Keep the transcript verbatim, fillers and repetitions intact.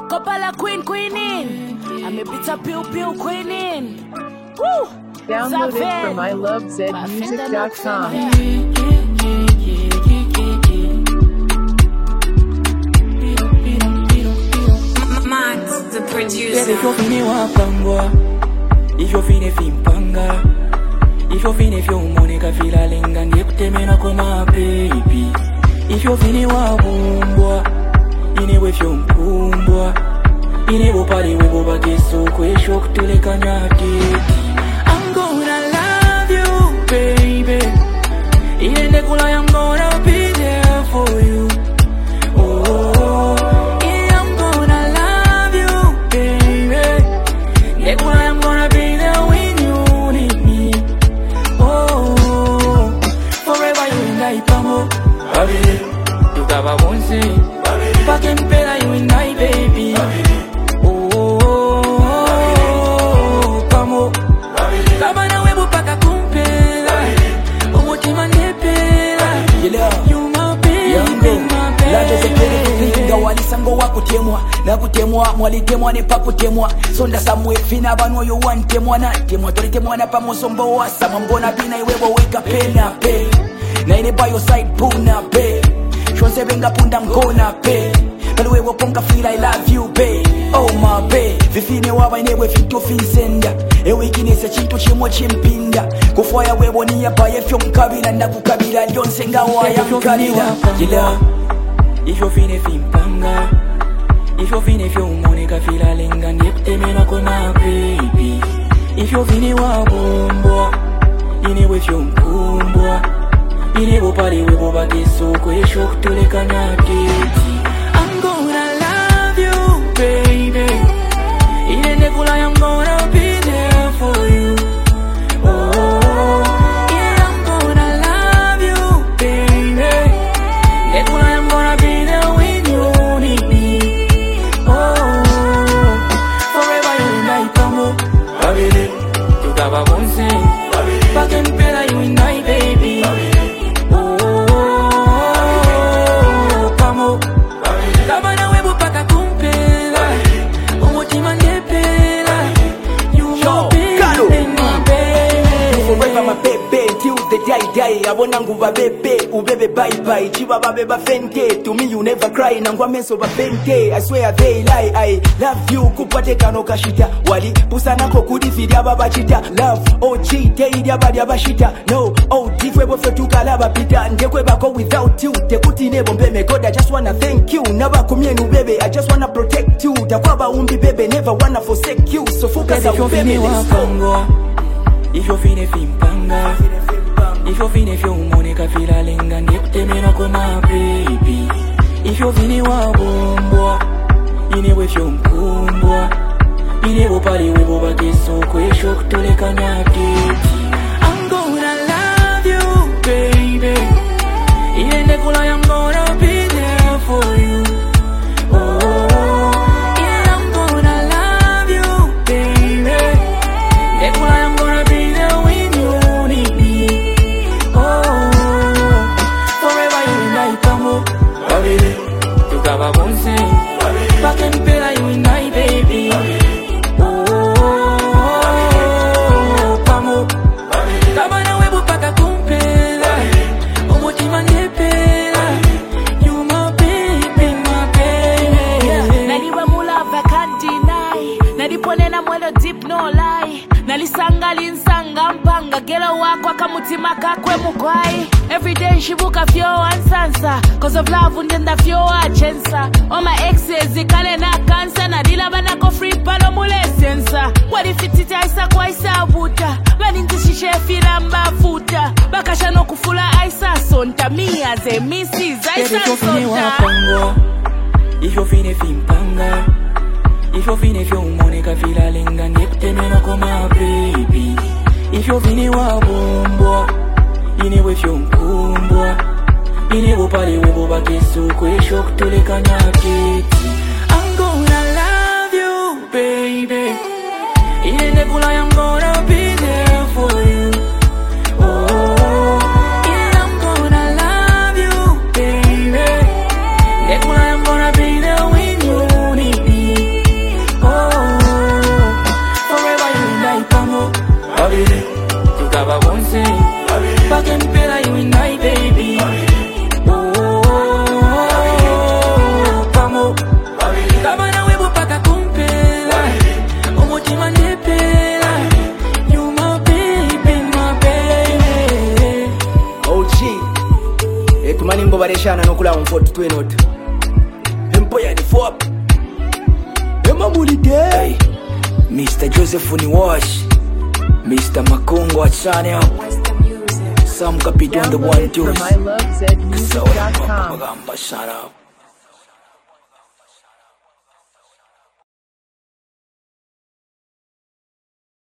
Copala Queen Queenin. I'm a bit of pew pew Queenin. Woo! Download it from I love zed music dot com. Max, the producer. If you fini wapangwa, if you fini fimpanga, if you fini fyo monika fila lenga ndikutemena koma baby. If you fini wabumbwa, inewe fyo mkumbwa, inewe pali webo bakeso kwesho kutuleka nyati. I'm gonna love you, baby. Iende kula, I'm gonna be there for you. Oh, yeah, I'm gonna love you, baby. Iende kula, I'm gonna be there when you need me. Oh, forever you and I, pamo. Baby, you got a one say. Back and better you and I, baby. Sango wa kutemwa na kutemwa mwalitemwa ne pakutemwa sonda samwe fina bano yo wantemwa na temwa toletemwa na pamosombo wa samambona bina iwebo weka pena pe na ile by your side puna pe shonse benga punda mkona pe pale wewe ponga feel I love you babe. Oh my babe vifine waba inewe fito finsenda ewe ikinese chintu chimwe chimpinda kufaya wewe ni ya baye fyo mkabila na kukabila jonse ngawa ya mkalila Kila if you fini fimpanga, if you fini fyo monika fila lenga ndikutemena koma baby. If you fini wabumbwa, inewe fyo mkumbwa, inewe pali webo bakeso kwesho kutuleka nyati. I'm gonna love you, baby. Iende kula, I'm gonna be there for you. Oh, yeah, I'm gonna love you, baby. Iende kula, I'm gonna be there when you need me. Oh, forever you and I, pamo. Baby, you got a one say. Back and better you and I, baby. Abona nguva bebe ubebe bye bye chiba babe ba fente to me you never cry nangwa menso ba fente I swear they lie I love you kupate kano kashita wali pusana ko kudi fidia baba chita love oh cheat idia badia bashita no oh diffwe bo fe tukala ba pita ndekwe bako without you tekuti nebo mbeme God I just wanna thank you naba kumyenu bebe I just wanna protect you takwaba umbi bebe never wanna forsake you so focus on bebe let's go. If you fini fimpanga, if you fini fyo monika fila lenga ndikutemena koma baby. If you fini wabumbwa, inewe fyo mkumbwa, inewe pali webo bakeso kwesho kutuleka nyati. I'm gonna love you, baby. Iende kula, I'm gonna be there for you. Oh, yeah, I'm gonna love you, baby. Iende kula, I'm gonna be there when you need me. Oh, forever you and I, pamo. Baby, you got a one say. Back and better you and I, baby. Oh, pamo. Kabana webo paka kumpela. Omotima nyepela. You my baby, my baby. Naliwa mulava can't deny. Naliponena mwelo deep no lie. Nalisanga linsanga mpanga gela wako akamutima kakwe mukwai. Every day shibuka fyo ansansa cause of love undenda fyo achensa. All my exes ikale na cancer na dila banako free palo mule sensa. What if it itaisa kwa isa buta bani ntishishe fila mbafuta bakasha no kufula aisa sonta mia ze misses aisa sonta. If you fini fimpanga, if you fini fyo monika fila lenga ndikutemena koma baby. If you fini wabumbwa, inewe fyo mkumbwa, inewe pali webo bakeso kwesho kutuleka nyati. I'm gonna love you, baby. Iende kula, I'm gonna be there for you. Oh, yeah, I'm gonna love you, baby. Iende kula, I'm gonna be there when you need me. manimbo bareshana nokula on forty twenty empoya the fop emabulide hey. Mister Joseph Uniwash, Mister Makungo Channel, Sam Capito on the one two. Download from I love zed music dot com. Shut up.